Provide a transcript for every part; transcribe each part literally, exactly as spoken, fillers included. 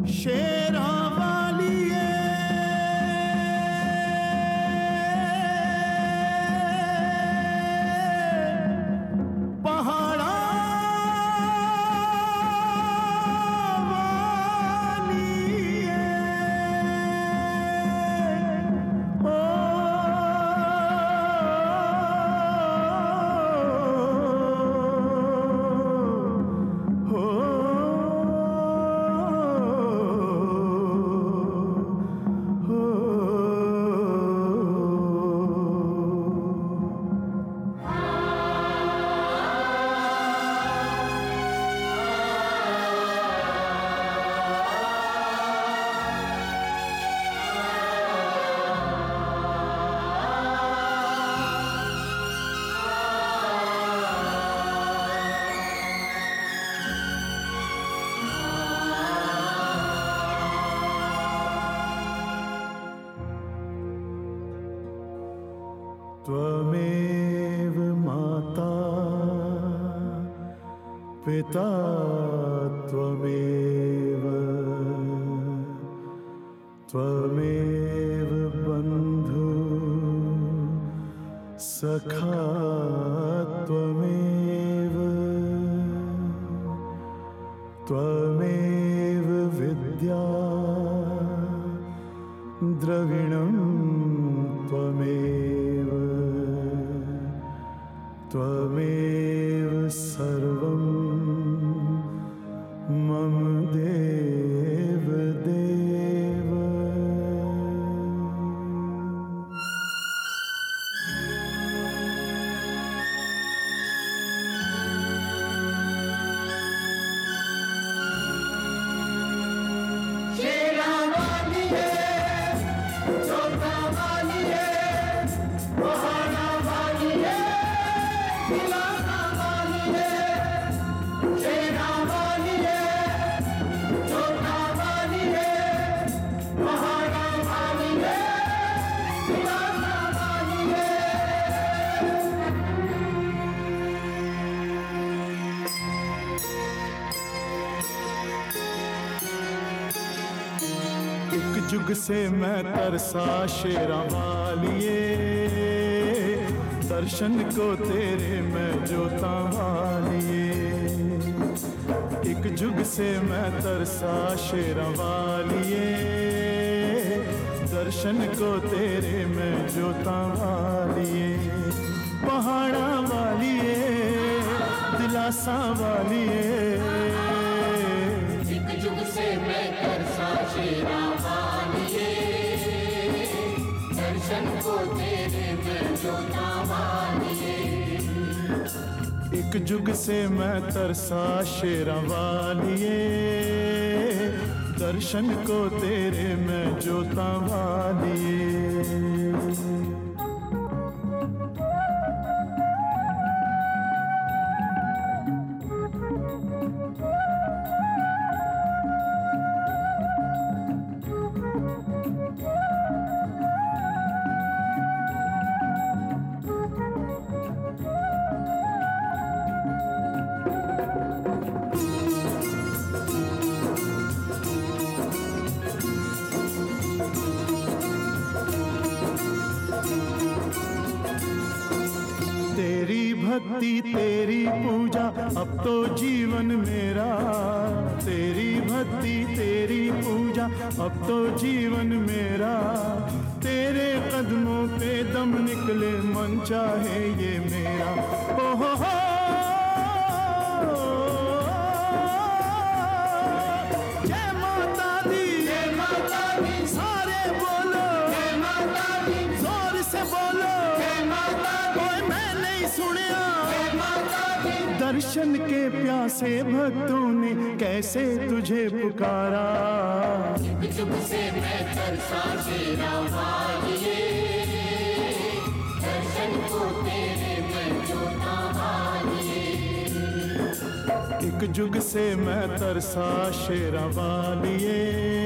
शेरा वालिए पहाड़ा वालिए ओ हो त्वमेव माता पिता त्वमेव त्वमेव बन्धु सखा त्वमेव त्वमेव विद्या द्रविणं त्वमेव त्वमेव सर्वं मम देव देव। शेरा वालिए जोधा वालिए पहाड़ा वालिए दिलासा वालिए शेरा वालिए जोधा वालिए पहाड़ा वालिए दिलासा वालिए। एक जुग से मैं तरसा शेरा वालिए दर्शन को तेरे मैं जोता वालिए। एक जुग से मैं तरसा शेरा वालिए दर्शन को तेरे मैं जोता वालिए। पहाड़ा वालिए दिलासा वालिए एक जुग से मैं तरसा शेरा वालिए दर्शन को तेरे मैं जोता वालिए। एक जुग से मैं तरसा शेरा वालिए दर्शन को तेरे मैं जोता वालिए। तेरी भक्ति तेरी पूजा अब तो जीवन मेरा। तेरी भक्ति तेरी पूजा अब तो जीवन मेरा। तेरे कदमों पे दम निकले मन चाहे ये मेरा। ओ हो हो जय माता दी जय माता दी सारे बोलो जय माता दी जोर से बोलो जय माता दी ओए मैं नहीं सुनिया। जय माता दी दर्शन के प्यासे भक्तों ने कैसे तुझे पुकारा। एक जुग से मैं तरसा शेरा वालिए दर्शन को तेरे मैं जोता वालिए। एक जुग से मैं तरसा शेरा वालिए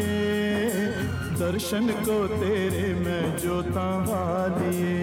दर्शन को तेरे मैं जोता वालिए।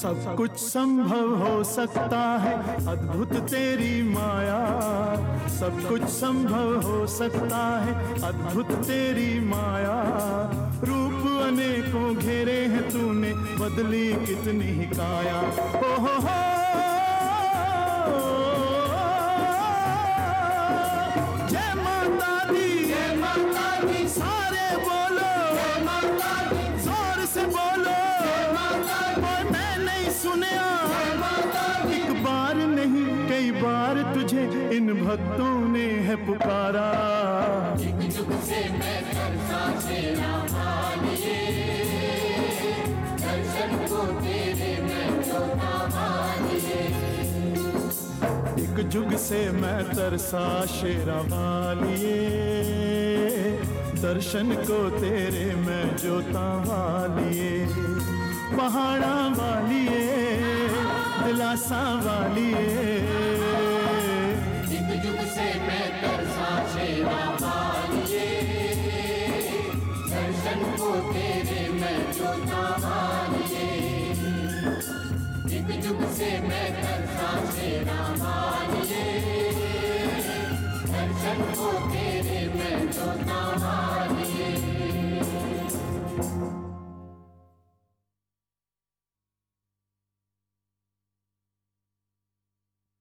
सब कुछ संभव हो सकता है, अद्भुत तेरी माया। सब कुछ संभव हो सकता है, अद्भुत तेरी माया। रूप अनेकों घेरे हैं तूने, बदली कितनी ही काया। ओ हो हो जय माता दी, जय माता दी, सारे बोलो जय माता दी, जोर से बोलो जय माता दी। और मैं नहीं सुनया जय माता दी, एक बार नहीं कई बार तुझे इन भक्तों ने है पुकारा। जुग जुग से मैं तरसा तेरा मानिए, दर्शन को तेरे मैं जोता मानिए। एक जुग से मैं तरसा शेरा वालिए, दर्शन को तेरे मैं जोता वालिए। पहाड़ा वालिए, दिलासा वालिए। जुग जुग से मैं तरसा शेरा वालिए, दर्शन को तेरे मैं जोता वालिए। जुग जुग से मैं तरसा शेरा वालिए, दर्शन को तेरे मैं जोता वालिए।